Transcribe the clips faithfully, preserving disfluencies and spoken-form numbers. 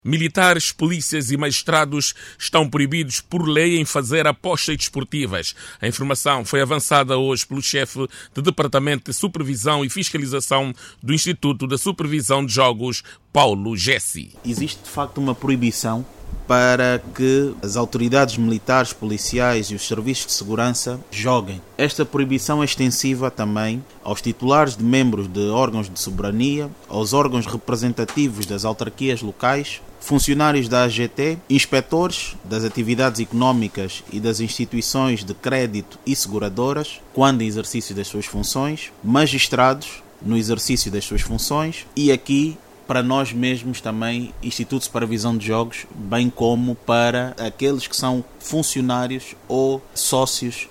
Militares, polícias e magistrados estão proibidos por lei em fazer apostas desportivas. A informação foi avançada hoje pelo chefe do Departamento de Supervisão e Fiscalização do Instituto da Supervisão de Jogos, Paulo Gessi. Existe de facto uma proibição para que as autoridades militares, policiais e os serviços de segurança joguem. Esta proibição é extensiva também aos titulares de membros de órgãos de soberania, aos órgãos representativos das autarquias locais, funcionários da A G T, inspetores das atividades económicas e das instituições de crédito e seguradoras, quando em exercício das suas funções, magistrados no exercício das suas funções e aqui para nós mesmos também, Instituto de Supervisão de Jogos, bem como para aqueles que são funcionários ou sócios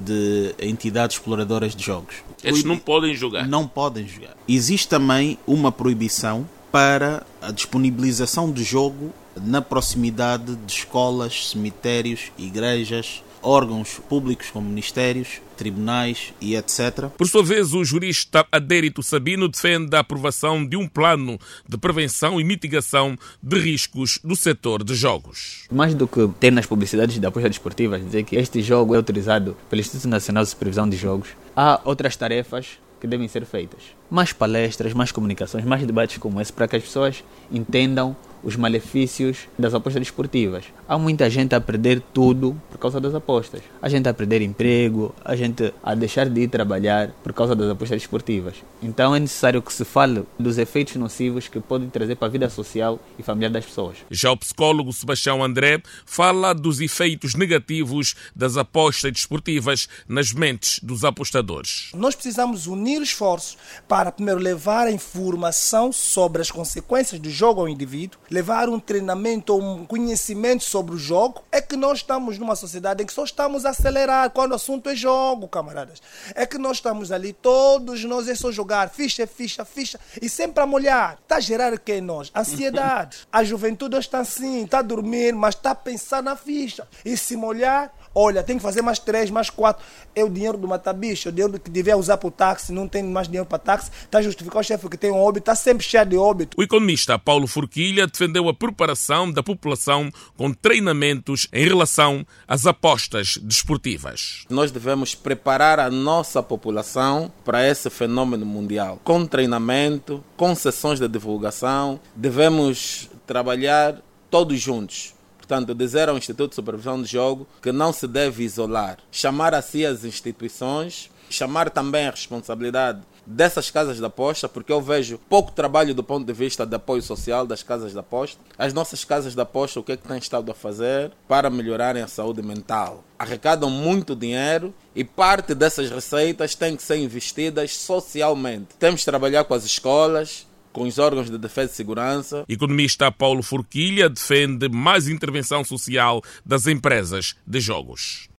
de entidades exploradoras de jogos. Eles não podem jogar. Não podem jogar. Existe também uma proibição para a disponibilização de jogo na proximidade de escolas, cemitérios, igrejas, órgãos públicos como ministérios, tribunais e etcétera. Por sua vez, o jurista Adérito Sabino defende a aprovação de um plano de prevenção e mitigação de riscos do setor de jogos. Mais do que ter nas publicidades da aposta desportiva dizer que este jogo é autorizado pelo Instituto Nacional de Supervisão de Jogos, há outras tarefas que devem ser feitas. Mais palestras, mais comunicações, mais debates como esse para que as pessoas entendam os malefícios das apostas desportivas. Há muita gente a perder tudo por causa das apostas. A gente a perder emprego, a gente a deixar de ir trabalhar por causa das apostas desportivas. Então é necessário que se fale dos efeitos nocivos que podem trazer para a vida social e familiar das pessoas. Já o psicólogo Sebastião André fala dos efeitos negativos das apostas desportivas nas mentes dos apostadores. Nós precisamos unir esforços para primeiro levar a informação sobre as consequências do jogo ao indivíduo, levar um treinamento ou um conhecimento sobre o jogo. É que nós estamos numa sociedade em que só estamos a acelerar quando o assunto é jogo, camaradas. É que nós estamos ali, todos nós é só jogar, ficha, ficha, ficha, e sempre a molhar. Está a gerar o que em nós? Ansiedade. A juventude está assim, está a dormir, mas está a pensar na ficha. E se molhar, olha, tem que fazer mais três, mais quatro. É o dinheiro do matabicho, é o dinheiro que devia usar para o táxi, não tem mais dinheiro para táxi. Está a justificar o chefe que tem um óbito, está sempre cheio de óbito. O economista Paulo Forquilha defendeu a preparação da população com treinamentos em relação às apostas desportivas. Nós devemos preparar a nossa população para esse fenômeno mundial. Com treinamento, com sessões de divulgação, devemos trabalhar todos juntos. Portanto, dizer ao Instituto de Supervisão de Jogo que não se deve isolar. Chamar a si as instituições, chamar também a responsabilidade dessas casas de aposta, porque eu vejo pouco trabalho do ponto de vista de apoio social das casas de aposta. As nossas casas de aposta, o que é que têm estado a fazer para melhorarem a saúde mental? Arrecadam muito dinheiro e parte dessas receitas tem que ser investidas socialmente. Temos de trabalhar com as escolas, com os órgãos de defesa e segurança. O economista Paulo Forquilha defende mais intervenção social das empresas de jogos.